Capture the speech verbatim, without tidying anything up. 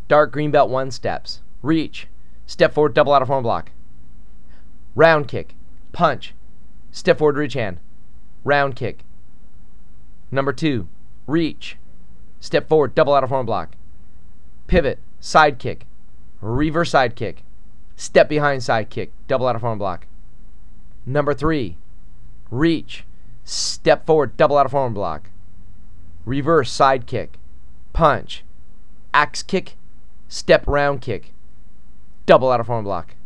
Dark green belt one steps. Reach. Step forward, double out of form block. Round kick. Punch. Step forward, reach hand. Round kick. Number two. Reach. Step forward, double out of form block. Pivot. Side kick. Reverse side kick. Step behind side kick. Double out of form block. Number three. Reach. Step forward, double out of form block. Reverse side kick. Punch. Axe kick. Step round kick. Double out of form block.